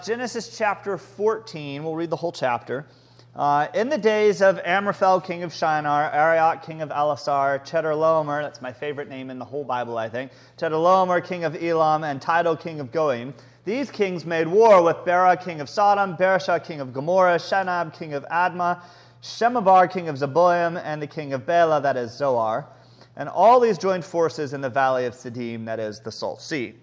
Genesis chapter 14, we'll read the whole chapter. In the days of Amraphel, king of Shinar, Arioch, king of Elasar, Chedorlaomer, that's my favorite name in the whole Bible, I think, Chedorlaomer, king of Elam, and Tidal, king of Goyim, these kings made war with Bera, king of Sodom, Bereshah, king of Gomorrah, Shenab, king of Admah, Shemebar, king of Zeboim, and the king of Bela, that is Zoar. And all these joined forces in the valley of Siddim, that is the Salt Sea.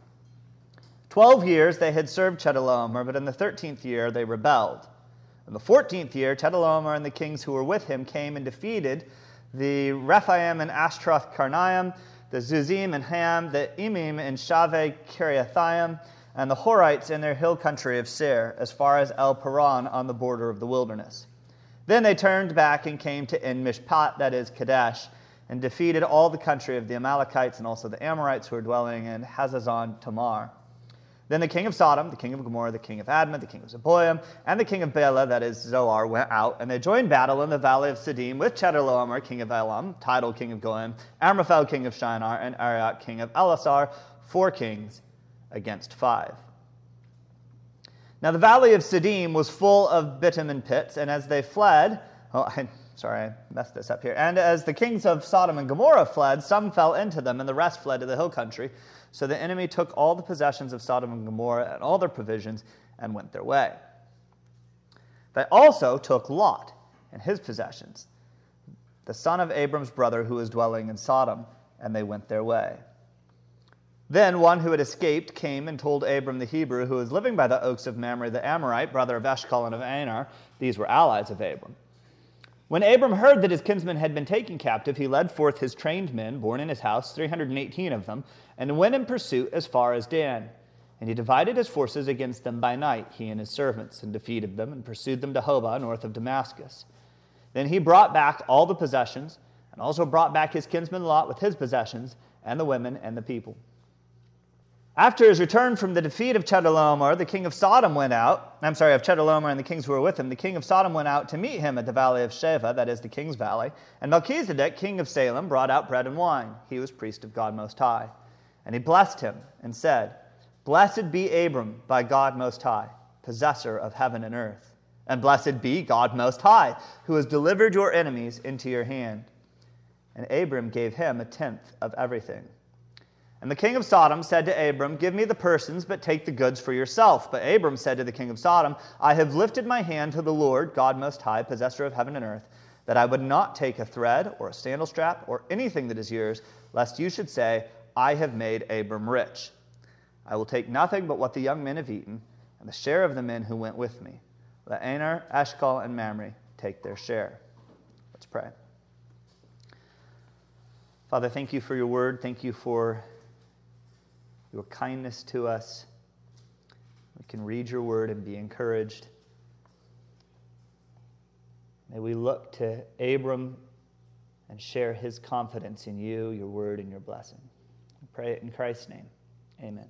12 years they had served Chedorlaomer, but in the 13th year they rebelled. In the 14th year, Chedorlaomer and the kings who were with him came and defeated the Rephaim and Ashtroth Karnaim, the Zuzim and Ham, the Emim and Shaveh Kiriathaim, and the Horites in their hill country of Seir, as far as El Paran on the border of the wilderness. Then they turned back and came to En Mishpat, that is Kadesh, and defeated all the country of the Amalekites and also the Amorites who were dwelling in Hazazon Tamar. Then the king of Sodom, the king of Gomorrah, the king of Admah, the king of Zeboim, and the king of Bela, that is Zoar, went out, and they joined battle in the valley of Siddim with Chedorlaomer, king of Elam, Tidal, king of Goyim, Amraphel, king of Shinar, and Arioch, king of Elasar, 4 kings against 5. Now the valley of Siddim was full of bitumen pits, and as they fled, I messed this up here. And as the kings of Sodom and Gomorrah fled, some fell into them, and the rest fled to the hill country. So the enemy took all the possessions of Sodom and Gomorrah and all their provisions and went their way. They also took Lot and his possessions, the son of Abram's brother who was dwelling in Sodom, and they went their way. Then one who had escaped came and told Abram the Hebrew, who was living by the oaks of Mamre the Amorite, brother of Eshcol and of Anar. These were allies of Abram. When Abram heard that his kinsmen had been taken captive, he led forth his trained men, born in his house, 318 of them, and went in pursuit as far as Dan. And he divided his forces against them by night, he and his servants, and defeated them, and pursued them to Hobah, north of Damascus. Then he brought back all the possessions, and also brought back his kinsman Lot with his possessions, and the women and the people. After his return from the defeat of Chedorlaomer, the king of Sodom went out, of Chedorlaomer and the kings who were with him, the king of Sodom went out to meet him at the valley of Sheva, that is the king's valley. And Melchizedek, king of Salem, brought out bread and wine. He was priest of God Most High. And he blessed him and said, "Blessed be Abram by God Most High, possessor of heaven and earth. And blessed be God Most High, who has delivered your enemies into your hand." And Abram gave him 1/10 of everything. And the king of Sodom said to Abram, "Give me the persons, but take the goods for yourself." But Abram said to the king of Sodom, "I have lifted my hand to the Lord, God Most High, possessor of heaven and earth, that I would not take a thread or a sandal strap or anything that is yours, lest you should say, 'I have made Abram rich.' I will take nothing but what the young men have eaten, and the share of the men who went with me. Let Anar, Eshcol, and Mamre take their share." Let's pray. Father, thank you for your word. Thank you for your kindness to us. We can read your word and be encouraged. May we look to Abram and share his confidence in you, your word, and your blessing. I pray it in Christ's name. Amen.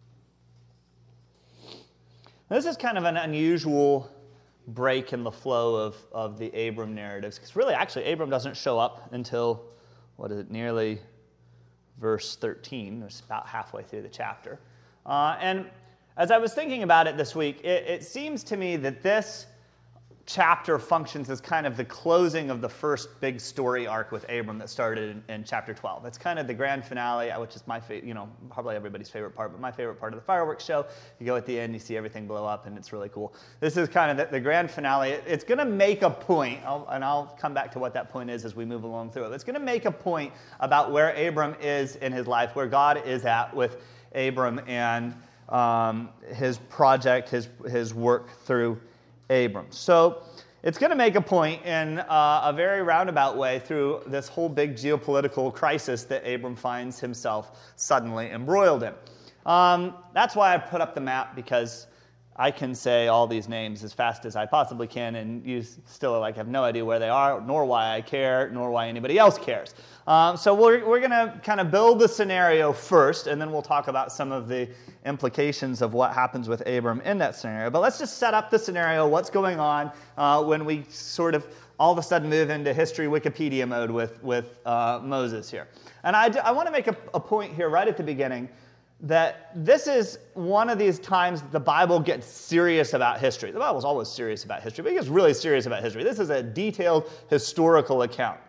This is kind of an unusual break in the flow of the Abram narratives, because really, actually, Abram doesn't show up until, nearly verse 13, it's about halfway through the chapter. And as I was thinking about it this week, it seems to me that this chapter functions as kind of the closing of the first big story arc with Abram that started in chapter 12. It's kind of the grand finale, which is my probably everybody's favorite part, but my favorite part of the fireworks show. You go at the end, you see everything blow up, and it's really cool. This is kind of the grand finale. It's going to make a point, and I'll come back to what that point is as we move along through it. It's going to make a point about where Abram is in his life, where God is at with Abram and his project, his work through Abram. So it's going to make a point in a very roundabout way through this whole big geopolitical crisis that Abram finds himself suddenly embroiled in. That's why I put up the map, because I can say all these names as fast as I possibly can, and you still have no idea where they are, nor why I care, nor why anybody else cares. So we're going to kind of build the scenario first, and then we'll talk about some of the implications of what happens with Abram in that scenario. But let's just set up the scenario, what's going on when we sort of all of a sudden move into history Wikipedia mode with Moses here. And I want to make a point here right at the beginning that this is one of these times the Bible gets serious about history. The Bible's always serious about history, but it gets really serious about history. This is a detailed historical account.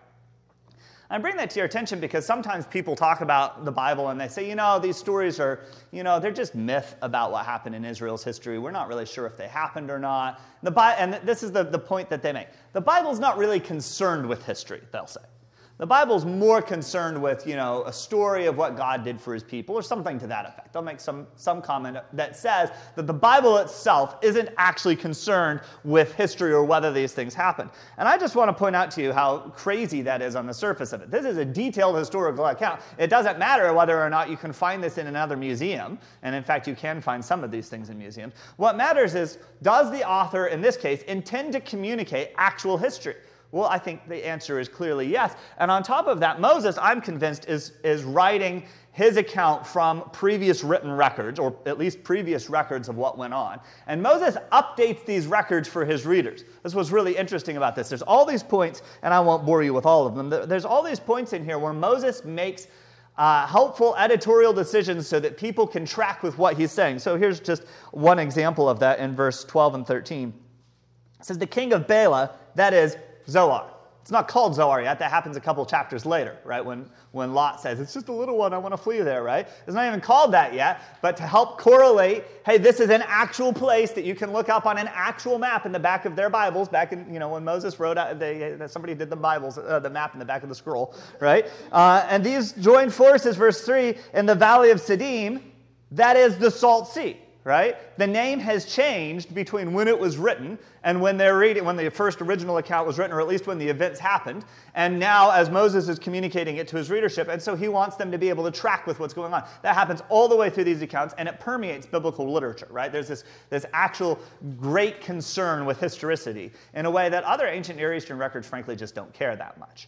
I bring that to your attention because sometimes people talk about the Bible and they say, these stories are, they're just myth about what happened in Israel's history. We're not really sure if they happened or not. And this is the point that they make. The Bible's not really concerned with history, they'll say. The Bible's more concerned with, a story of what God did for his people or something to that effect. They'll make some comment that says that the Bible itself isn't actually concerned with history or whether these things happened. And I just want to point out to you how crazy that is on the surface of it. This is a detailed historical account. It doesn't matter whether or not you can find this in another museum. And in fact, you can find some of these things in museums. What matters is, does the author, in this case, intend to communicate actual history? Well, I think the answer is clearly yes. And on top of that, Moses, I'm convinced, is writing his account from previous written records, or at least previous records of what went on. And Moses updates these records for his readers. This was really interesting about this. There's all these points, and I won't bore you with all of them. There's all these points in here where Moses makes helpful editorial decisions so that people can track with what he's saying. So here's just one example of that in verse 12 and 13. It says, the king of Bela, that is, Zoar. It's not called Zoar yet. That happens a couple chapters later, right? When Lot says, it's just a little one, I want to flee there, right? It's not even called that yet, but to help correlate, hey, this is an actual place that you can look up on an actual map in the back of their Bibles, back in, when Moses wrote out, somebody did the Bibles, the map in the back of the scroll, right? And these joined forces, verse 3, in the valley of Siddim, that is the Salt Sea. Right? The name has changed between when it was written and when they're reading, when the first original account was written, or at least when the events happened. And now, as Moses is communicating it to his readership, and so he wants them to be able to track with what's going on. That happens all the way through these accounts, and it permeates biblical literature. Right? There's this actual great concern with historicity in a way that other ancient Near Eastern records, frankly, just don't care that much.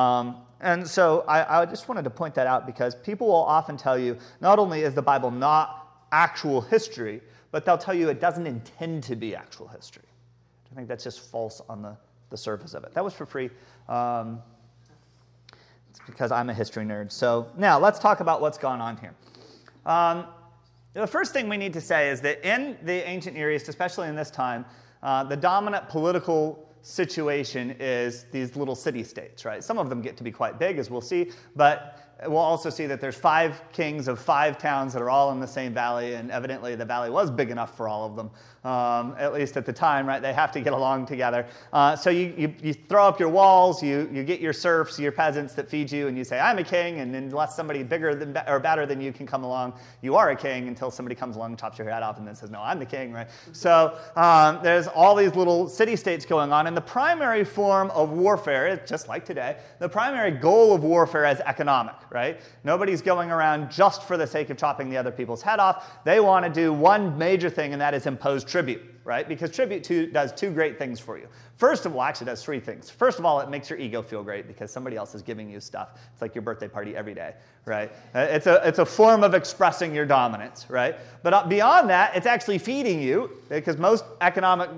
And so I just wanted to point that out because people will often tell you, not only is the Bible not actual history, but they'll tell you it doesn't intend to be actual history. I think that's just false on the surface of it. That was for free. It's because I'm a history nerd. So now let's talk about what's gone on here. The first thing we need to say is that in the ancient Near East, especially in this time, the dominant political situation is these little city-states, right? Some of them get to be quite big, as we'll see, but we'll also see that there's 5 kings of 5 towns that are all in the same valley, and evidently the valley was big enough for all of them, at least at the time, right? They have to get along together. So you throw up your walls, you get your serfs, your peasants that feed you, and you say, I'm a king, and unless somebody bigger than or better than you can come along, you are a king until somebody comes along and chops your head off and then says, no, I'm the king, right? So there's all these little city-states going on, and the primary form of warfare, just like today, the primary goal of warfare is economic. Right? Nobody's going around just for the sake of chopping the other people's head off. They want to do one major thing, and that is impose tribute, right? Because tribute does 2 great things for you. First of all, actually does 3 things. First of all, it makes your ego feel great because somebody else is giving you stuff. It's like your birthday party every day, right? It's a form of expressing your dominance, right? But beyond that, it's actually feeding you because most economic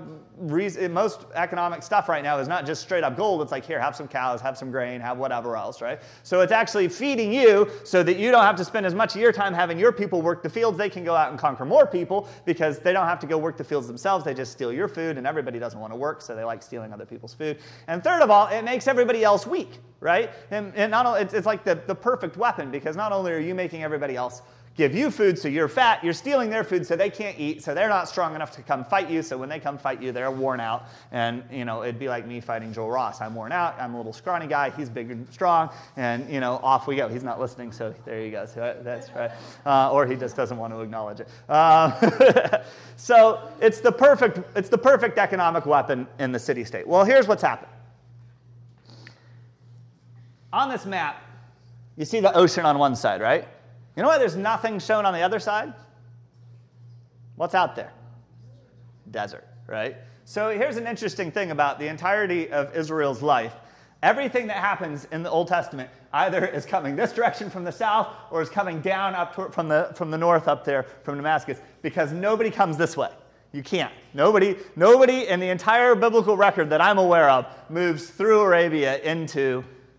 stuff right now is not just straight up gold. It's like, here, have some cows, have some grain, have whatever else, right? So it's actually feeding you so that you don't have to spend as much of your time having your people work the fields. They can go out and conquer more people because they don't have to go work the fields themselves. They just steal your food, and everybody doesn't want to work, so they like stealing other people's food. And third of all, it makes everybody else weak, right? And not only, it's like the perfect weapon because not only are you making everybody else give you food so you're fat, you're stealing their food so they can't eat, so they're not strong enough to come fight you, so when they come fight you, they're worn out. And, it'd be like me fighting Joel Ross. I'm worn out, I'm a little scrawny guy, he's big and strong, and, off we go. He's not listening, so there you go. So that's right. Or he just doesn't want to acknowledge it. So it's the perfect economic weapon in the city-state. Well, here's what's happened. On this map, you see the ocean on one side, right? You know why there's nothing shown on the other side? What's out there? Desert, right? So here's an interesting thing about the entirety of Israel's life. Everything that happens in the Old Testament either is coming this direction from the south or is coming down up from the north up there from Damascus because nobody comes this way. You can't. Nobody in the entire biblical record that I'm aware of moves through Arabia into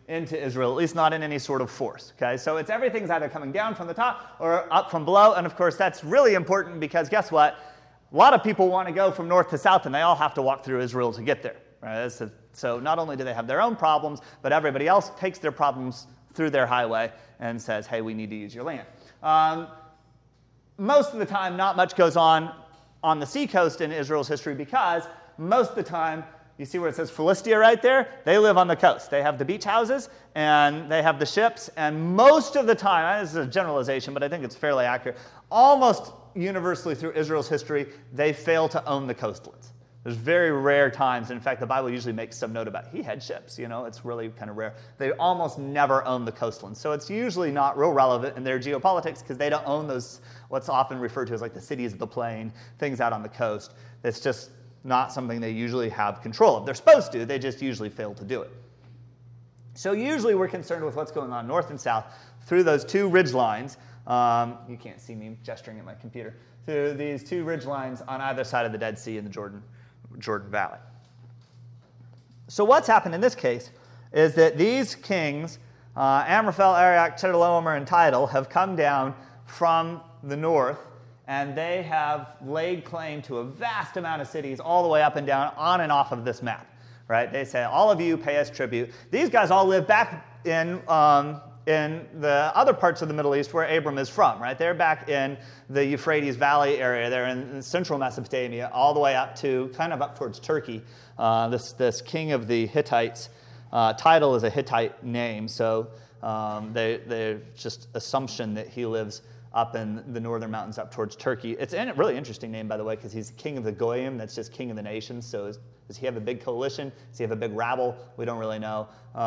into Israel, at least not in any sort of force. Okay, so it's everything's either coming down from the top or up from below, and of course that's really important because guess what? A lot of people want to go from north to south, and they all have to walk through Israel to get there. Right? So not only do they have their own problems, but everybody else takes their problems through their highway and says, hey, we need to use your land. Most of the time, not much goes on the seacoast in Israel's history because most of the time, you see where it says Philistia right there? They live on the coast. They have the beach houses, and they have the ships, and most of the time, this is a generalization, but I think it's fairly accurate, almost universally through Israel's history, they fail to own the coastlands. There's very rare times, and in fact, the Bible usually makes some note about he had ships, it's really kind of rare. They almost never own the coastlands. So it's usually not real relevant in their geopolitics because they don't own those, what's often referred to as like the cities of the plain, things out on the coast. It's just not something they usually have control of. They're supposed to, they just usually fail to do it. So usually we're concerned with what's going on north and south through those two ridge lines. You can't see me gesturing at my computer. Through these two ridge lines on either side of the Dead Sea in the Jordan Valley. So what's happened in this case is that these kings, Amraphel, Arioch, Chedorlaomer, and Tidal, have come down from the north, and they have laid claim to a vast amount of cities all the way up and down, on and off of this map. Right? They say, all of you pay us tribute. These guys all live back in the other parts of the Middle East where Abram is from, right? They're back in the Euphrates Valley area. They're in central Mesopotamia, all the way up to, kind of up towards Turkey. This king of the Hittites, Tidal is a Hittite name, so they're just assumption that he lives up in the northern mountains up towards Turkey. It's a really interesting name, by the way, because he's king of the Goyim, that's just king of the nations. So does he have a big coalition? Does he have a big rabble? We don't really know.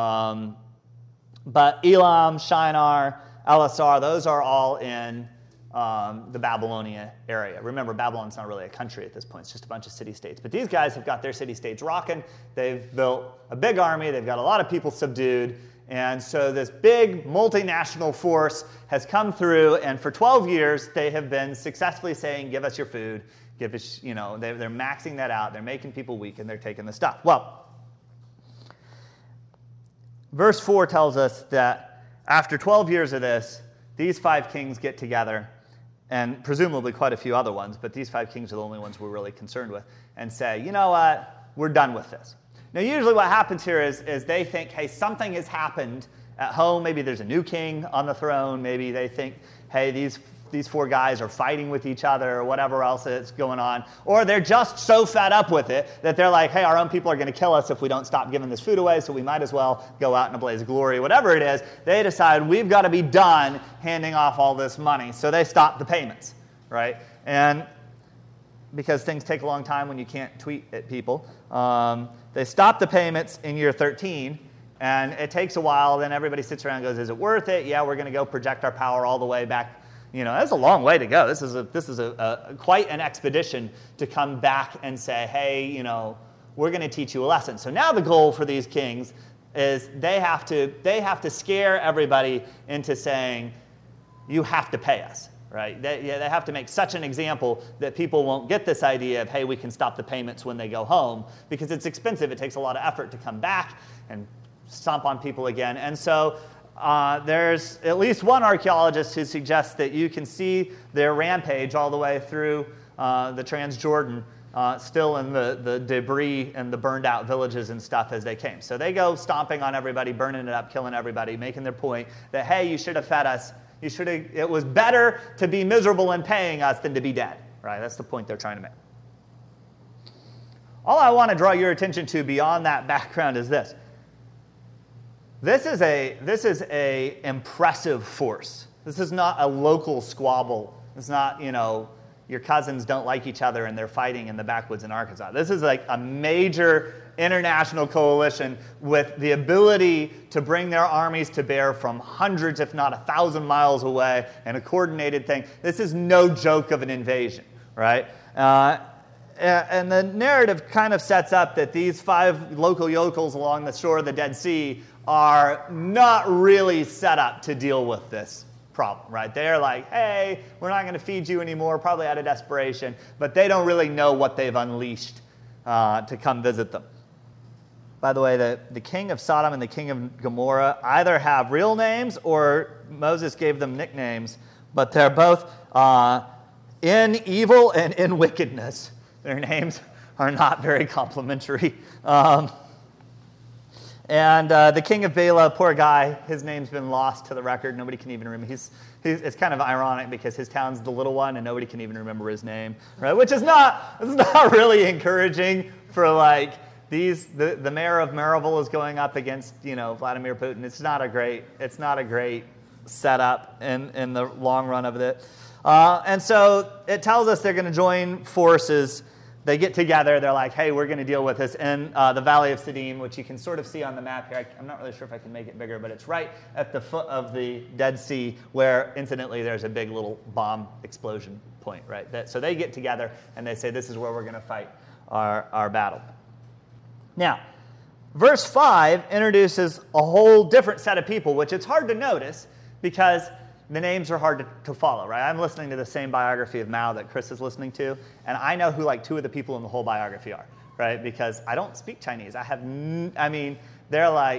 But Elam, Shinar, Elasar, those are all in the Babylonia area. Remember, Babylon's not really a country at this point. It's just a bunch of city-states. But these guys have got their city-states rocking. They've built a big army. They've got a lot of people subdued. And so this big multinational force has come through, and for 12 years, they have been successfully saying, give us your food, give us, they're maxing that out. They're making people weak, and they're taking the stuff. Well, verse 4 tells us that after 12 years of this, these 5 kings get together, and presumably quite a few other ones, but these 5 kings are the only ones we're really concerned with, and say, you know what, we're done with this. Now, usually what happens here is they think, hey, something has happened at home. Maybe there's a new king on the throne. Maybe they think, hey, these 4 guys are fighting with each other or whatever else is going on. Or they're just so fed up with it that they're like, hey, our own people are going to kill us if we don't stop giving this food away, so we might as well go out in a blaze of glory. Whatever it is, they decide we've got to be done handing off all this money. So they stop the payments, right? And because things take a long time when you can't tweet at people, they stop the payments in year 13, and it takes a while. Then everybody sits around and goes, is it worth it? Yeah, we're going to go project our power all the way back. That's a long way to go. This is quite an expedition to come back and say, hey, we're going to teach you a lesson. So now the goal for these kings is they have to scare everybody into saying, you have to pay us. Right? They have to make such an example that people won't get this idea of, hey, we can stop the payments when they go home, because it's expensive. It takes a lot of effort to come back and stomp on people again. And so there's at least one archaeologist who suggests that you can see their rampage all the way through the Transjordan, still in the debris and the burned out villages and stuff as they came. So they go stomping on everybody, burning it up, killing everybody, making their point that, hey, you should have fed us. It was better to be miserable in paying us than to be dead. Right? That's the point they're trying to make. All I want to draw your attention to beyond that background is this. This is a impressive force. This is not a local squabble. It's not, your cousins don't like each other and they're fighting in the backwoods in Arkansas. This is like a major international coalition with the ability to bring their armies to bear from hundreds, if not 1,000 miles away, and a coordinated thing. This is no joke of an invasion, right? And the narrative kind of sets up that these 5 local yokels along the shore of the Dead Sea are not really set up to deal with this problem, right? They're like, hey, we're not going to feed you anymore, probably out of desperation, but they don't really know what they've unleashed to come visit them. By the way, the king of Sodom and the king of Gomorrah either have real names or Moses gave them nicknames, but they're both in evil and in wickedness. Their names are not very complimentary. And the king of Bela, poor guy, his name's been lost to the record. Nobody can even remember. It's kind of ironic because his town's the little one and nobody can even remember his name, right? Which is not really encouraging for like the mayor of Mariupol is going up against Vladimir Putin. It's not a great setup in the long run of it. And so it tells us they're going to join forces. They get together. They're like, hey, we're going to deal with this in the Valley of Siddim, which you can sort of see on the map here. I'm not really sure if I can make it bigger, but it's right at the foot of the Dead Sea where, incidentally, there's a big little bomb explosion point, right? So they get together, and they say, this is where we're going to fight our battle. Now, verse 5 introduces a whole different set of people, which it's hard to notice because the names are hard to follow, right? I'm listening to the same biography of Mao that Chris is listening to, and I know who like two of the people in the whole biography are, right? Because I don't speak Chinese. They're like,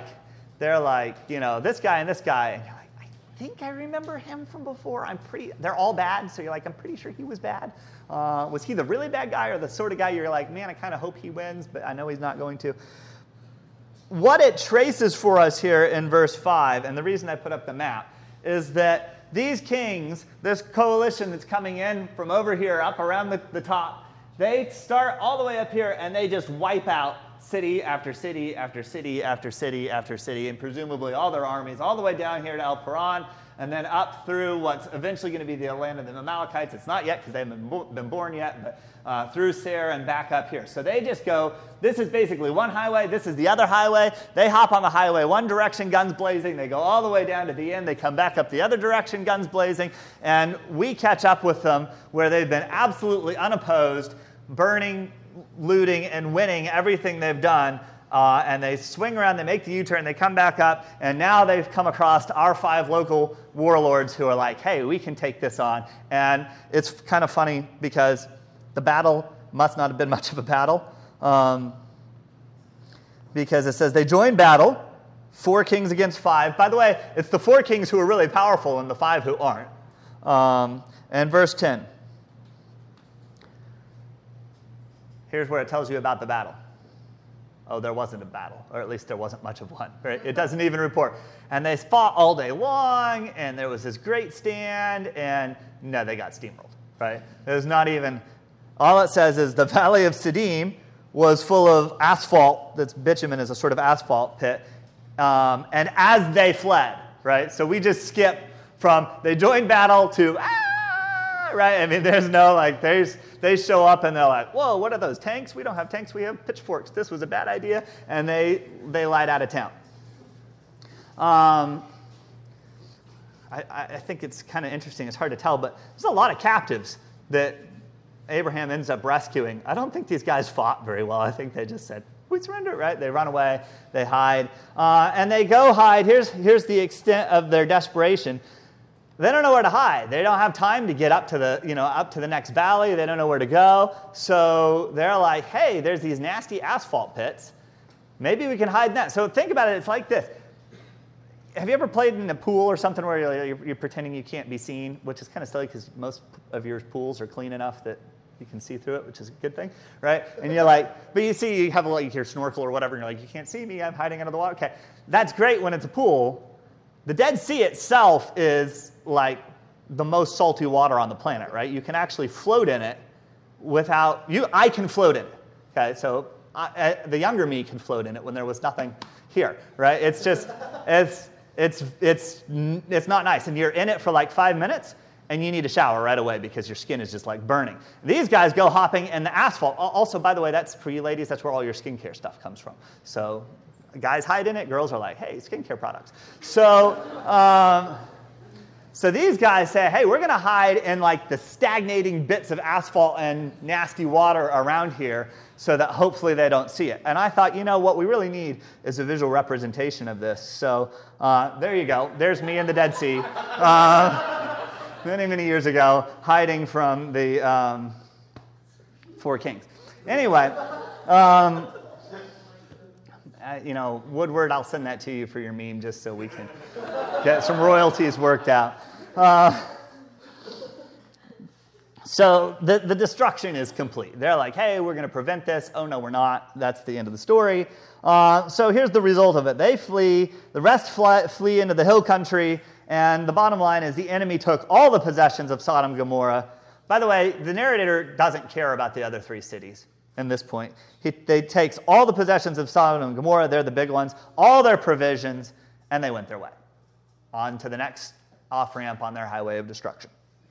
this guy and this guy, and you're like, I think I remember him from before. They're all bad, so you're like, I'm pretty sure he was bad. Was he the really bad guy or the sort of guy you're like, man, I kind of hope he wins, but I know he's not going to. What it traces for us here in verse 5, and the reason I put up the map, is that these kings, this coalition that's coming in from over here up around the top, they start all the way up here and they just wipe out city after city after city after city after city, and presumably all their armies all the way down here to El Paran, and then up through what's eventually going to be the land of the Amalekites. It's not yet because they haven't been born yet, but through Seir and back up here. So they just go, this is basically one highway, this is the other highway. They hop on the highway one direction, guns blazing. They go all the way down to the end. They come back up the other direction, guns blazing. And we catch up with them where they've been absolutely unopposed, burning, looting, and winning everything they've done. And they swing around, they make the U-turn, they come back up, and now they've come across our 5 local warlords who are like, hey, we can take this on. And it's kind of funny because the battle must not have been much of a battle, because it says they joined battle, 4 kings against 5. By the way, it's the 4 kings who are really powerful and the 5 who aren't. And verse 10. Here's where it tells you about the battle. Oh, there wasn't a battle, or at least there wasn't much of one. Right? It doesn't even report. And they fought all day long, and there was this great stand, and no, they got steamrolled. Right? There's not even. All it says is the Valley of Siddim was full of asphalt. That's bitumen is a sort of asphalt pit. And as they fled, right? So we just skip from they joined battle to right? I mean, there's no like they show up and they're like, whoa, what are those tanks? We don't have tanks. We have pitchforks. This was a bad idea, and they lied out of town. I think it's kind of interesting. It's hard to tell, but there's a lot of captives that Abraham ends up rescuing. I don't think these guys fought very well. I think they just said, we surrender, right? They run away, they hide, and they go hide. Here's the extent of their desperation. They don't know where to hide. They don't have time to get up to the next valley. They don't know where to go. So they're like, hey, there's these nasty asphalt pits. Maybe we can hide in that. So think about it. It's like this. Have you ever played in a pool or something where you're pretending you can't be seen, which is kind of silly because most of your pools are clean enough that you can see through it, which is a good thing, right? And you're like, but you have your snorkel or whatever, and you're like, you can't see me, I'm hiding under the water. Okay, that's great when it's a pool. The Dead Sea itself is like the most salty water on the planet, right? You can actually float in it I can float in it, okay? So the younger me can float in it when there was nothing here, right? It's just, it's not nice. And you're in it for like 5 minutes, and you need a shower right away because your skin is just like burning. These guys go hopping in the asphalt. Also, by the way, that's for you ladies, that's where all your skincare stuff comes from. So guys hide in it, girls are like, hey, skincare products. So these guys say, hey, we're going to hide in like the stagnating bits of asphalt and nasty water around here so that hopefully they don't see it. And I thought, what we really need is a visual representation of this. So there you go. There's me in the Dead Sea many, many years ago, hiding from the 4 kings. Anyway, Woodward, I'll send that to you for your meme just so we can get some royalties worked out. So the destruction is complete. They're like, hey, we're going to prevent this. Oh, no, we're not. That's the end of the story. So here's the result of it. They flee. The rest flee into the hill country. And the bottom line is the enemy took all the possessions of Sodom and Gomorrah. By the way, the narrator doesn't care about the other three cities at this point. They takes all the possessions of Sodom and Gomorrah. They're the big ones. All their provisions. And they went their way. On to the next off-ramp on their highway of destruction.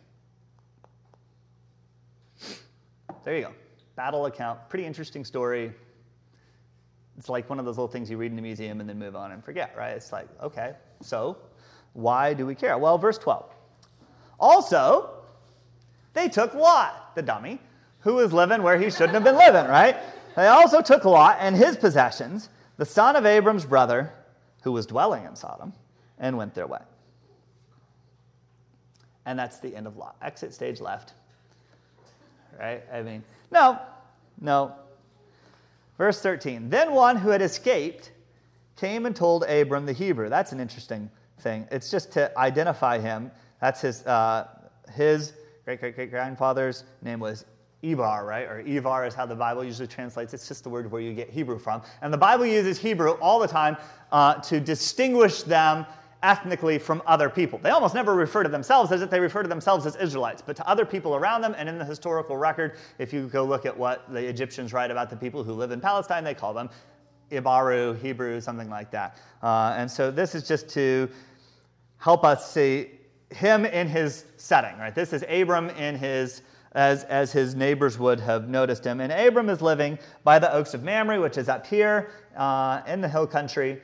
There you go. Battle account. Pretty interesting story. It's like one of those little things you read in a museum and then move on and forget, right? It's like, okay, so why do we care? Well, verse 12. Also, they took Lot, the dummy, who was living where he shouldn't have been living, right? They also took Lot and his possessions, the son of Abram's brother, who was dwelling in Sodom, and went their way. And that's the end of Lot. Exit stage left. Right? No. Verse 13. Then one who had escaped came and told Abram the Hebrew. That's an interesting thing. It's just to identify him. That's his great-great-great-grandfather's name was Ebar, right? Or Evar is how the Bible usually translates. It's just the word where you get Hebrew from. And the Bible uses Hebrew all the time to distinguish them ethnically from other people. They almost never refer to themselves as if they refer to themselves as Israelites, but to other people around them. And in the historical record, if you go look at what the Egyptians write about the people who live in Palestine, they call them Ibaru, Hebrew, something like that. And so this is just to help us see him in his setting, right? This is Abram in his, as his neighbors would have noticed him. And Abram is living by the Oaks of Mamre, which is up here in the hill country,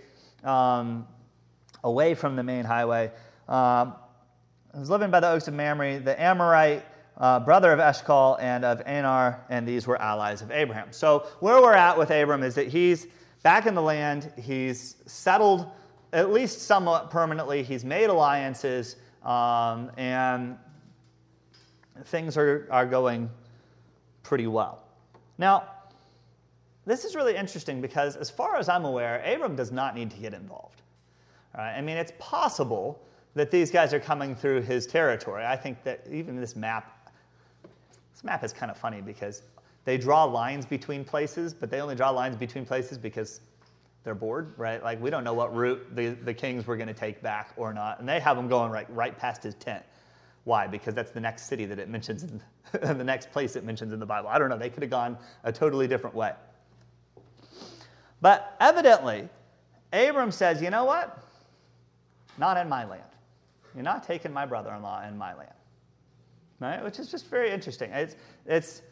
away from the main highway. He was living by the Oaks of Mamre, the Amorite, brother of Eshcol and of Anar, and these were allies of Abraham. So where we're at with Abram is that he's back in the land. He's settled at least somewhat permanently. He's made alliances, and things are going pretty well. Now, this is really interesting because as far as I'm aware, Abram does not need to get involved. Right? I mean, it's possible that these guys are coming through his territory. I think that even this map is kind of funny because they draw lines between places, but they only draw lines between places because they're bored, right? Like, we don't know what route the kings were going to take back or not. And they have them going right past his tent. Why? Because that's the next city that it mentions, the next place it mentions in the Bible. I don't know. They could have gone a totally different way. But evidently, Abram says, you know what? Not in my land. You're not taking my brother-in-law in my land. Right? Which is just very interesting. It's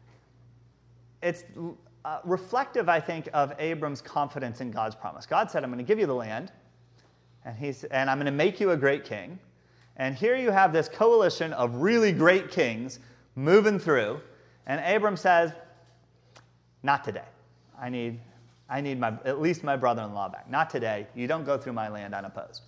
reflective, I think, of Abram's confidence in God's promise. God said, I'm going to give you the land, and I'm going to make you a great king. And here you have this coalition of really great kings moving through, and Abram says, not today. I need at least my brother-in-law back. Not today. You don't go through my land unopposed.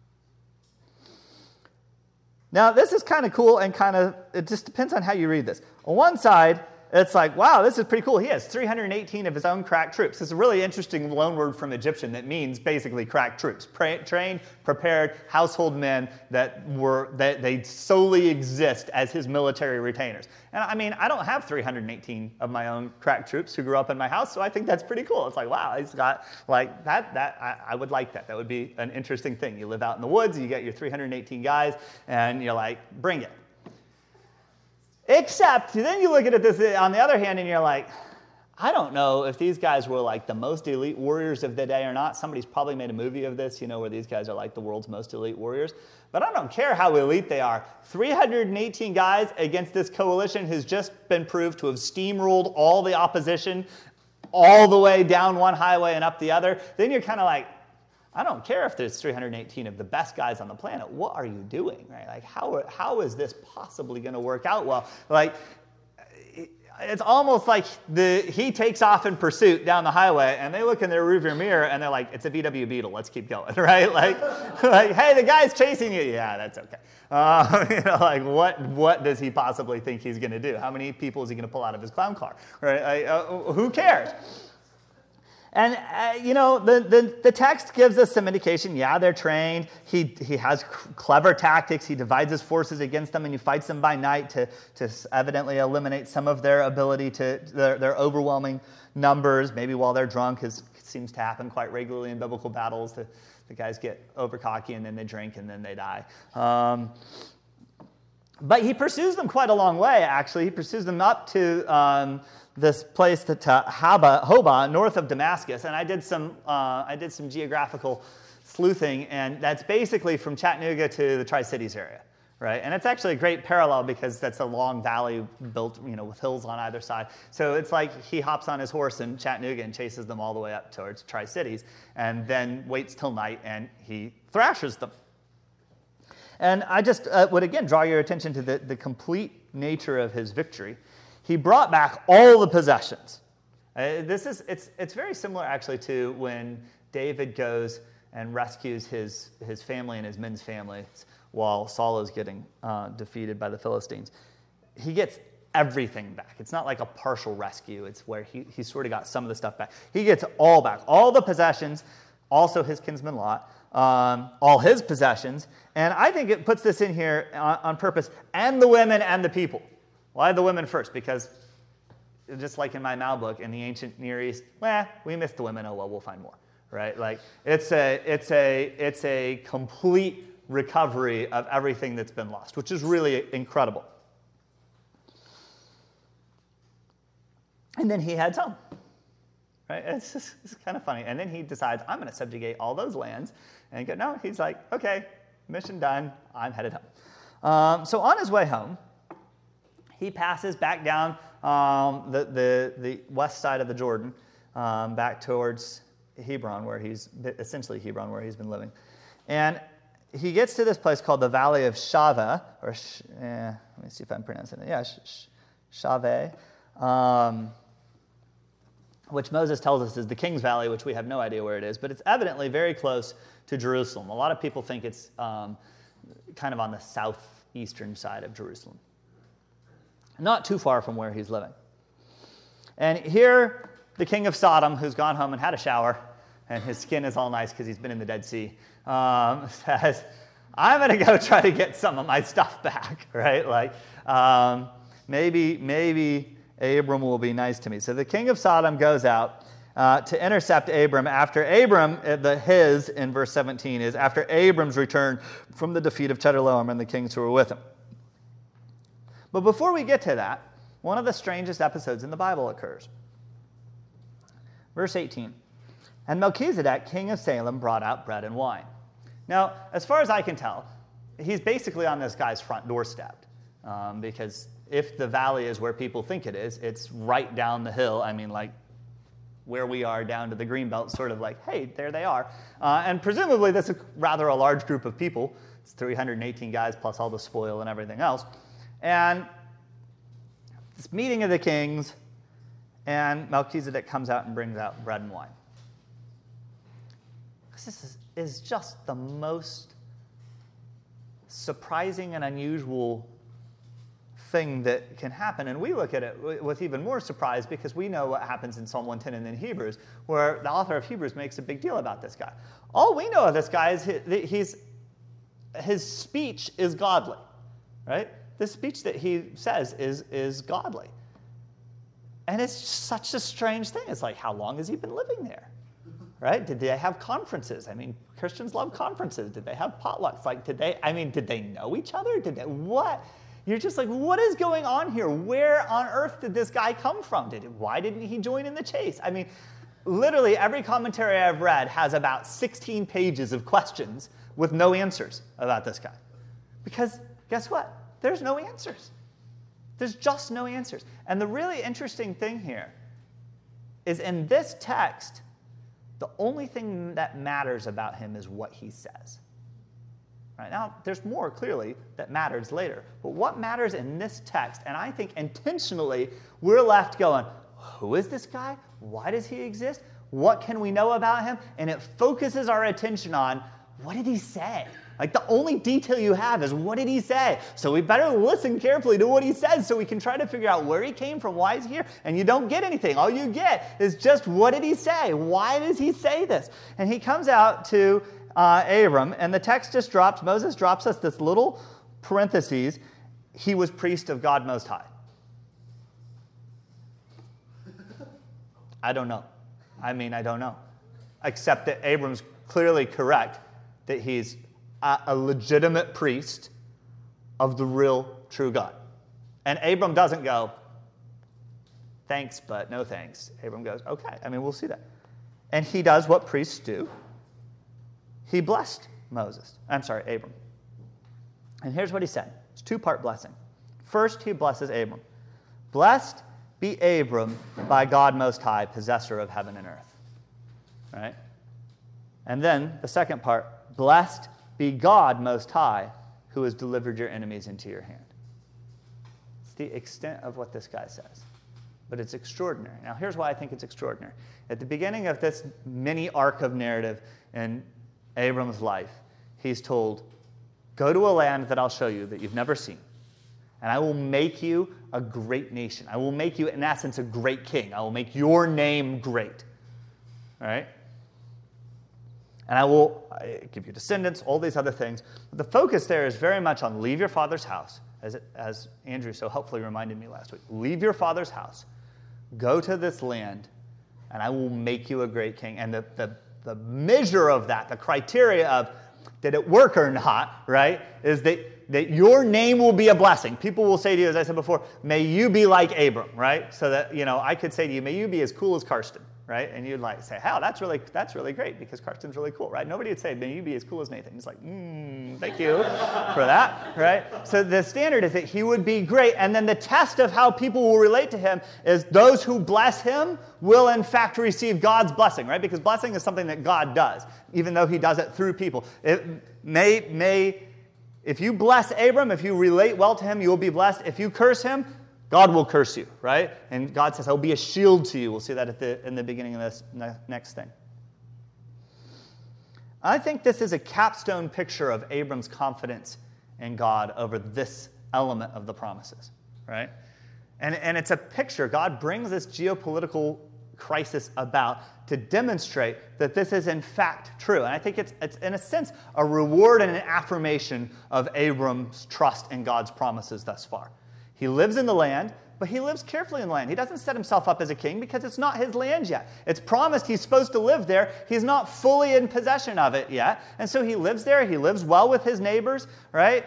Now, this is kind of cool and it just depends on how you read this. On one side, it's like, wow, this is pretty cool. He has 318 of his own crack troops. It's a really interesting loanword from Egyptian that means basically crack troops. Trained, prepared, household men that they solely exist as his military retainers. And I mean, I don't have 318 of my own crack troops who grew up in my house, so I think that's pretty cool. It's like, wow, he's got like that. I would like that. That would be an interesting thing. You live out in the woods, you get your 318 guys, and you're like, bring it. Except, then you look at it this on the other hand, and you're like, I don't know if these guys were like the most elite warriors of the day or not. Somebody's probably made a movie of this, where these guys are like the world's most elite warriors. But I don't care how elite they are. 318 guys against this coalition who's just been proved to have steamrolled all the opposition all the way down one highway and up the other. Then you're kind of like, I don't care if there's 318 of the best guys on the planet. What are you doing, right? Like, how is this possibly going to work out well? Like, it's almost like he takes off in pursuit down the highway, and they look in their rearview mirror, and they're like, it's a VW Beetle. Let's keep going, right? Like, hey, the guy's chasing you. Yeah, that's okay. What does he possibly think he's going to do? How many people is he going to pull out of his clown car, right? Who cares? And, the text gives us some indication, yeah, they're trained. He has clever tactics. He divides his forces against them, and he fights them by night to evidently eliminate some of their ability to, their overwhelming numbers. Maybe while they're drunk, as seems to happen quite regularly in biblical battles. The guys get over cocky, and then they drink, and then they die. But he pursues them quite a long way, actually. He pursues them up to this place, to Hobah, north of Damascus. And I did some geographical sleuthing, and that's basically from Chattanooga to the Tri-Cities area, right? And it's actually a great parallel because that's a long valley built, with hills on either side. So it's like he hops on his horse in Chattanooga and chases them all the way up towards Tri-Cities, and then waits till night, and he thrashes them. And I just would, again, draw your attention to the complete nature of his victory. He brought back all the possessions. It's very similar, actually, to when David goes and rescues his family and his men's families while Saul is getting defeated by the Philistines. He gets everything back. It's not like a partial rescue. It's where he sort of got some of the stuff back. He gets all back, all the possessions, also his kinsman Lot, all his possessions. And I think it puts this in here on purpose, and the women and the people. Why the women first? Because just like in my Mal book, in the ancient Near East, we missed the women. Oh well, we'll find more, right? Like it's a complete recovery of everything that's been lost, which is really incredible. And then he heads home, right? It's kind of funny. And then he decides, I'm going to subjugate all those lands. And he's like, okay, mission done. I'm headed home. So on his way home, he passes back down the west side of the Jordan, back towards Hebron, where he's been living. And he gets to this place called the Valley of Shaveh, let me see if I'm pronouncing it. Yeah, Shaveh, which Moses tells us is the King's Valley, which we have no idea where it is, but it's evidently very close to Jerusalem. A lot of people think it's kind of on the southeastern side of Jerusalem. Not too far from where he's living. And here, the king of Sodom, who's gone home and had a shower, and his skin is all nice because he's been in the Dead Sea, says, I'm going to go try to get some of my stuff back, right? Like, maybe Abram will be nice to me. So the king of Sodom goes out to intercept Abram after Abram, his in verse 17 is after Abram's return from the defeat of Chedorlaomer and the kings who were with him. But before we get to that, one of the strangest episodes in the Bible occurs. Verse 18, and Melchizedek, king of Salem, brought out bread and wine. Now, as far as I can tell, he's basically on this guy's front doorstep, because if the valley is where people think it is, it's right down the hill. I mean, like where we are down to the Greenbelt, sort of like, hey, there they are. And presumably this is rather a large group of people. It's 318 guys plus all the spoil and everything else. And this meeting of the kings, and Melchizedek comes out and brings out bread and wine. This is just the most surprising and unusual thing that can happen. And we look at it with even more surprise because we know what happens in Psalm 110 and then Hebrews, where the author of Hebrews makes a big deal about this guy. All we know of this guy is his speech is godly, right? The speech that he says is godly. And it's such a strange thing. It's like, how long has he been living there? Right? Did they have conferences? I mean, Christians love conferences. Did they have potlucks? Like, did they know each other? What? You're just like, what is going on here? Where on earth did this guy come from? Why didn't he join in the chase? I mean, literally every commentary I've read has about 16 pages of questions with no answers about this guy. Because guess what? There's no answers. There's just no answers. And the really interesting thing here is in this text, the only thing that matters about him is what he says. Right? Now, there's more clearly that matters later. But what matters in this text, and I think intentionally, we're left going, who is this guy? Why does he exist? What can we know about him? And it focuses our attention on what did he say? Like, the only detail you have is what did he say? So we better listen carefully to what he says so we can try to figure out where he came from, why he's here. And you don't get anything. All you get is just what did he say? Why does he say this? And he comes out to Abram, and the text just drops, Moses drops us this little parentheses, he was priest of God Most High. I don't know. I don't know. Except that Abram's clearly correct that he's a legitimate priest of the real, true God. And Abram doesn't go, thanks, but no thanks. Abram goes, okay, we'll see that. And he does what priests do. He blessed Abram. And here's what he said. It's a two-part blessing. First, he blesses Abram. Blessed be Abram by God Most High, possessor of heaven and earth. Right? And then the second part, blessed be God Most High, who has delivered your enemies into your hand. It's the extent of what this guy says. But it's extraordinary. Now, here's why I think it's extraordinary. At the beginning of this mini arc of narrative in Abram's life, he's told, go to a land that I'll show you that you've never seen, and I will make you a great nation. I will make you, in essence, a great king. I will make your name great. All right? And I will give you descendants, all these other things. But the focus there is very much on leave your father's house, as Andrew so helpfully reminded me last week. Leave your father's house, go to this land, and I will make you a great king. And the measure of that, the criteria of did it work or not, right, is that your name will be a blessing. People will say to you, as I said before, may you be like Abram, right? So that, I could say to you, may you be as cool as Karsten. Right? And you'd say, "How? That's really great because Karsten's really cool, right?" Nobody would say, "May you be as cool as Nathan." He's like, "Thank you for that," right? So the standard is that he would be great, and then the test of how people will relate to him is those who bless him will in fact receive God's blessing, right? Because blessing is something that God does, even though He does it through people. If you bless Abram, if you relate well to him, you will be blessed. If you curse him, God will curse you, right? And God says, I'll be a shield to you. We'll see that in the beginning of this next thing. I think this is a capstone picture of Abram's confidence in God over this element of the promises, right? And it's a picture. God brings this geopolitical crisis about to demonstrate that this is in fact true. And I think it's in a sense a reward and an affirmation of Abram's trust in God's promises thus far. He lives in the land, but he lives carefully in the land. He doesn't set himself up as a king because it's not his land yet. It's promised he's supposed to live there. He's not fully in possession of it yet. And so he lives there. He lives well with his neighbors, right?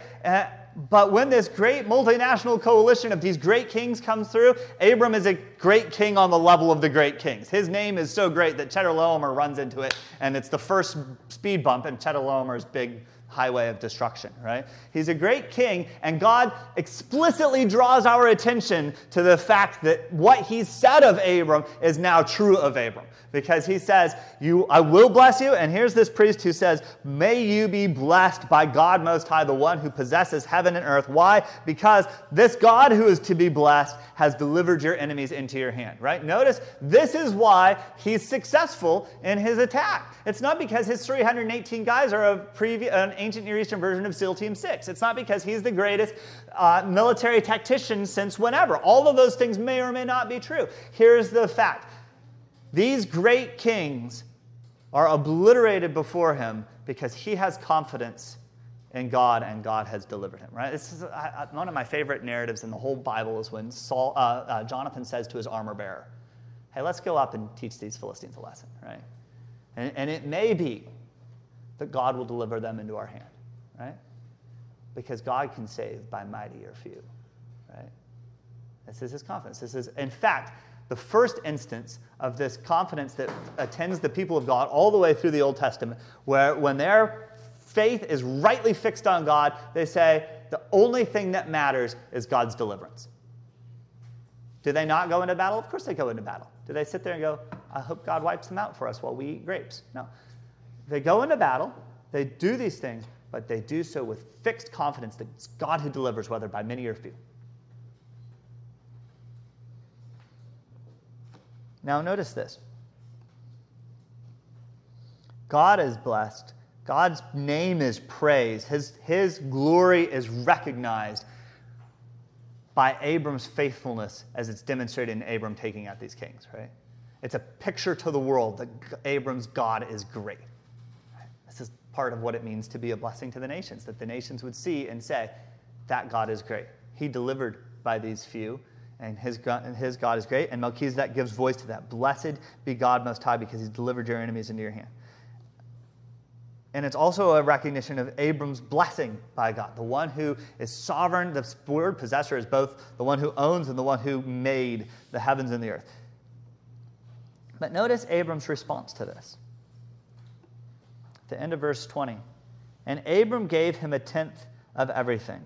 But when this great multinational coalition of these great kings comes through, Abram is a great king on the level of the great kings. His name is so great that Chedorlaomer runs into it, and it's the first speed bump in Chedorlaomer's big highway of destruction, right? He's a great king, and God explicitly draws our attention to the fact that what he said of Abram is now true of Abram. Because he says, I will bless you, and here's this priest who says, may you be blessed by God Most High, the one who possesses heaven and earth. Why? Because this God who is to be blessed has delivered your enemies into your hand, right? Notice, this is why he's successful in his attack. It's not because his 318 guys are an ancient Near Eastern version of SEAL Team 6. It's not because he's the greatest military tactician since whenever. All of those things may or may not be true. Here's the fact. These great kings are obliterated before him because he has confidence in God and God has delivered him. Right? This is one of my favorite narratives in the whole Bible is when Jonathan says to his armor bearer, hey, let's go up and teach these Philistines a lesson. Right? And it may be that God will deliver them into our hand. Right? Because God can save by mighty or few. Right? This is his confidence. This is, in fact, the first instance of this confidence that attends the people of God all the way through the Old Testament, where when their faith is rightly fixed on God, they say, the only thing that matters is God's deliverance. Do they not go into battle? Of course they go into battle. Do they sit there and go, I hope God wipes them out for us while we eat grapes? No. They go into battle, they do these things, but they do so with fixed confidence that it's God who delivers, whether by many or few. Now notice this. God is blessed. God's name is praised. His glory is recognized by Abram's faithfulness as it's demonstrated in Abram taking out these kings, right? It's a picture to the world that Abram's God is great. Right? This is part of what it means to be a blessing to the nations, that the nations would see and say, that God is great. He delivered by these few, and his God is great. And Melchizedek gives voice to that. Blessed be God Most High, because he's delivered your enemies into your hand. And it's also a recognition of Abram's blessing by God. The one who is sovereign, the word possessor is both the one who owns and the one who made the heavens and the earth. But notice Abram's response to this. At the end of verse 20. And Abram gave him a tenth of everything.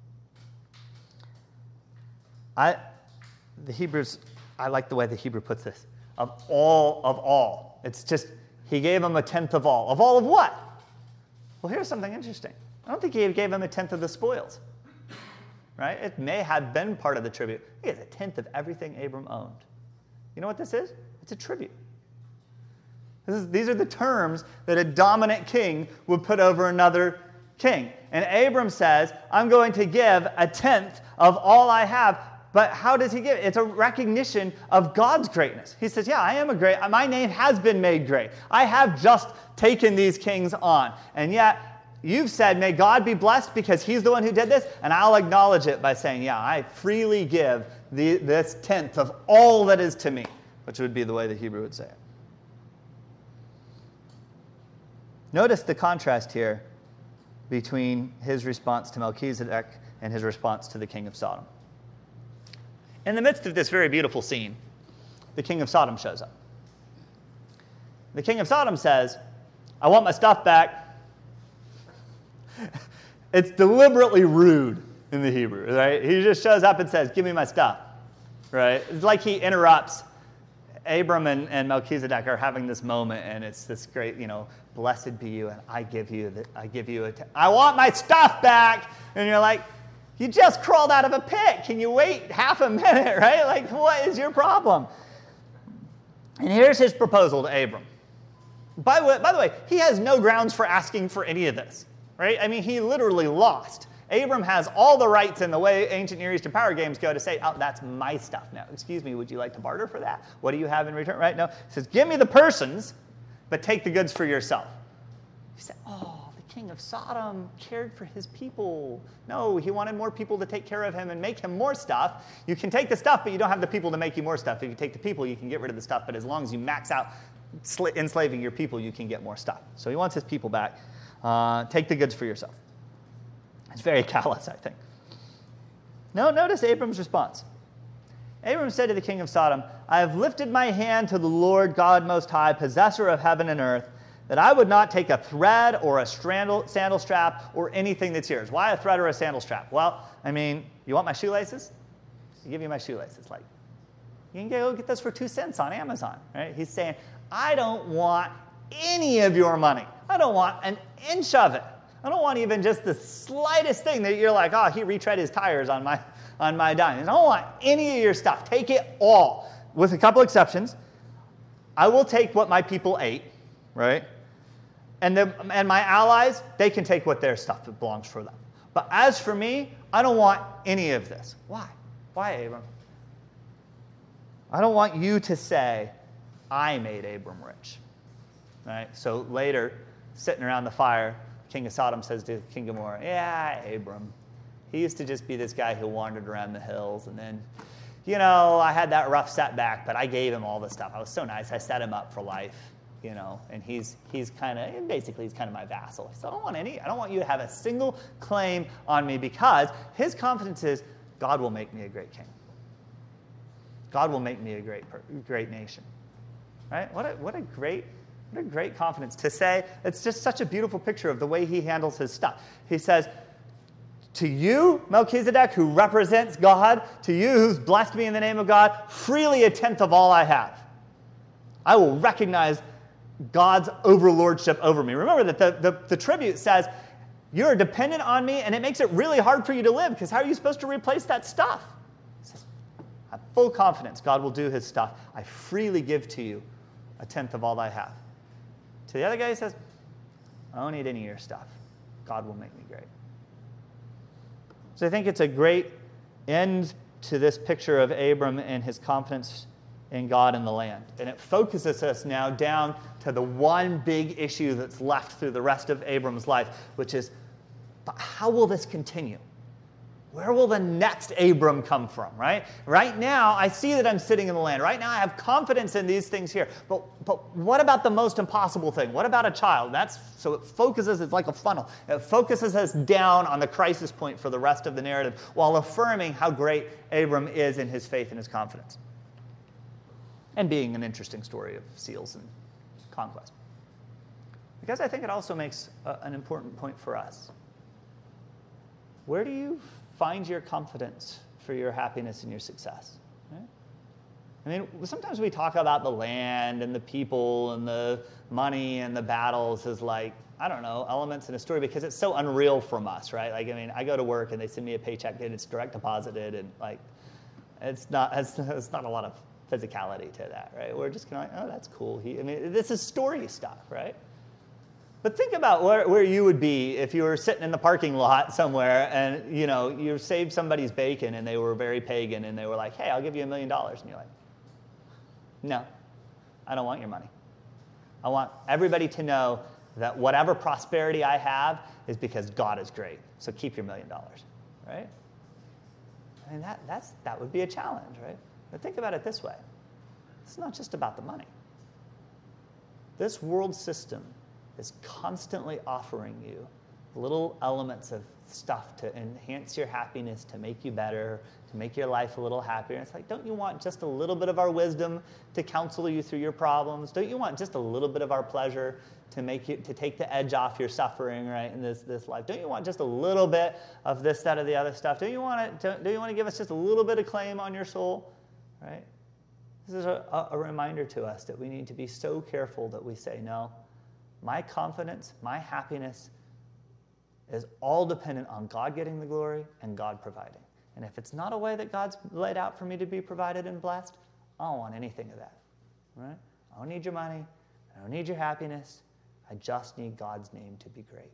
I like the way the Hebrew puts this. Of all. It's just, he gave him a tenth of all. Of all of what? Well, here's something interesting. I don't think he gave him a tenth of the spoils. Right? It may have been part of the tribute. He has a tenth of everything Abram owned. You know what this is? It's a tribute. These are the terms that a dominant king would put over another king. And Abram says, I'm going to give a tenth of all I have. But how does he give it? It's a recognition of God's greatness. He says, yeah, I am a great, my name has been made great. I have just taken these kings on. And yet, you've said, may God be blessed because he's the one who did this. And I'll acknowledge it by saying, yeah, I freely give this tenth of all that is to me, which would be the way the Hebrew would say it. Notice the contrast here between his response to Melchizedek and his response to the king of Sodom. In the midst of this very beautiful scene, the king of Sodom shows up. The king of Sodom says, I want my stuff back. It's deliberately rude in the Hebrew, right? He just shows up and says, give me my stuff, right? It's like he interrupts. Abram and Melchizedek are having this moment, and it's this great, blessed be you, and I want my stuff back. And you're like, you just crawled out of a pit. Can you wait half a minute, right? Like, what is your problem? And here's his proposal to Abram. By the way, he has no grounds for asking for any of this, right? I mean, he literally lost. Abram has all the rights in the way ancient Near Eastern power games go to say, oh, that's my stuff now. Excuse me, would you like to barter for that? What do you have in return? Right? No, he says, give me the persons, but take the goods for yourself. He said, oh, the king of Sodom cared for his people. No, he wanted more people to take care of him and make him more stuff. You can take the stuff, but you don't have the people to make you more stuff. If you take the people, you can get rid of the stuff, but as long as you max out enslaving your people, you can get more stuff. So he wants his people back. Take the goods for yourself. It's very callous, I think. No, notice Abram's response. Abram said to the king of Sodom, I have lifted my hand to the Lord God Most High, possessor of heaven and earth, that I would not take a thread or a sandal strap or anything that's yours. Why a thread or a sandal strap? Well, I mean, you want my shoelaces? I'll give you my shoelaces. Like, you can go get those for 2 cents on Amazon, right? He's saying, I don't want any of your money. I don't want an inch of it. I don't want even just the slightest thing that you're like, oh, he retread his tires on my dime. I don't want any of your stuff. Take it all. With a couple exceptions, I will take what my people ate, right? And my allies, they can take what their stuff that belongs for them. But as for me, I don't want any of this. Why? Why, Abram? I don't want you to say, I made Abram rich. Right? So later, sitting around the fire, King of Sodom says to King Gomorrah, yeah, Abram. He used to just be this guy who wandered around the hills. And then, I had that rough setback, but I gave him all the stuff. I was so nice. I set him up for life, And he's kind of my vassal. So I don't want you to have a single claim on me, because his confidence is, God will make me a great king. God will make me a great nation. Right? What a great confidence to say. It's just such a beautiful picture of the way he handles his stuff. He says, to you, Melchizedek, who represents God, to you who's blessed me in the name of God, freely a tenth of all I have. I will recognize God's overlordship over me. Remember that the tribute says, you're dependent on me, and it makes it really hard for you to live, because how are you supposed to replace that stuff? He says, I have full confidence God will do his stuff. I freely give to you a tenth of all I have. To the other guy, he says, I don't need any of your stuff. God will make me great. So I think it's a great end to this picture of Abram and his confidence in God and the land. And it focuses us now down to the one big issue that's left through the rest of Abram's life, which is, but how will this continue? Where will the next Abram come from, right? Right now, I see that I'm sitting in the land. Right now, I have confidence in these things here. But what about the most impossible thing? What about a child? So it focuses, it's like a funnel. It focuses us down on the crisis point for the rest of the narrative while affirming how great Abram is in his faith and his confidence. And being an interesting story of seals and conquest. Because I think it also makes an important point for us. Where do you find your confidence for your happiness and your success? Right? I mean, sometimes we talk about the land and the people and the money and the battles as like, I don't know, elements in a story because it's so unreal from us, right? Like, I mean, I go to work and they send me a paycheck and it's direct deposited and like, it's not a lot of physicality to that, right? We're just kind of like, oh, that's cool. This is story stuff, right? But think about where you would be if you were sitting in the parking lot somewhere and, you saved somebody's bacon and they were very pagan and they were like, hey, I'll give you $1 million. And you're like, no, I don't want your money. I want everybody to know that whatever prosperity I have is because God is great. So keep your $1 million, right? I mean, that would be a challenge, right? But think about it this way. It's not just about the money. This world system is constantly offering you little elements of stuff to enhance your happiness, to make you better, to make your life a little happier. And it's like, don't you want just a little bit of our wisdom to counsel you through your problems? Don't you want just a little bit of our pleasure to take the edge off your suffering, right, in this life? Don't you want just a little bit of this, that, or the other stuff? Don't you want to give us just a little bit of claim on your soul, right? This is a reminder to us that we need to be so careful that we say, no, my confidence, my happiness is all dependent on God getting the glory and God providing. And if it's not a way that God's laid out for me to be provided and blessed, I don't want anything of that. Right? I don't need your money. I don't need your happiness. I just need God's name to be great.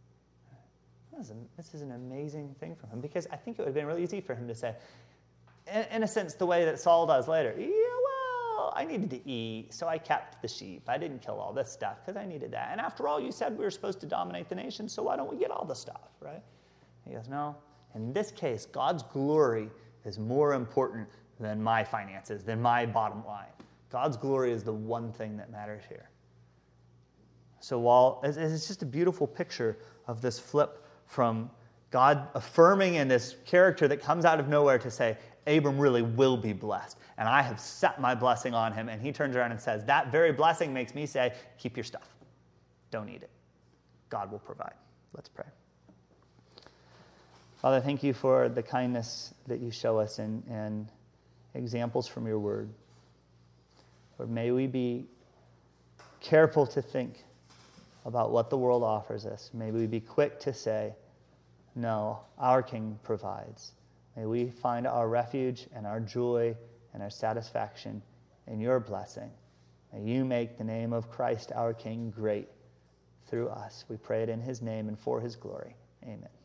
This is an amazing thing for him because I think it would have been really easy for him to say, in a sense, the way that Saul does later, I needed to eat, so I kept the sheep. I didn't kill all this stuff because I needed that. And after all, you said we were supposed to dominate the nation, so why don't we get all the stuff, right? He goes, no. In this case, God's glory is more important than my finances, than my bottom line. God's glory is the one thing that matters here. So while it's just a beautiful picture of this flip from God affirming in this character that comes out of nowhere to say, Abram really will be blessed, and I have set my blessing on him. And he turns around and says, that very blessing makes me say, keep your stuff. Don't eat it. God will provide. Let's pray. Father, thank you for the kindness that you show us and examples from your word. Lord, may we be careful to think about what the world offers us. May we be quick to say, no, our King provides. May we find our refuge and our joy and our satisfaction in your blessing. May you make the name of Christ our King great through us. We pray it in his name and for his glory. Amen.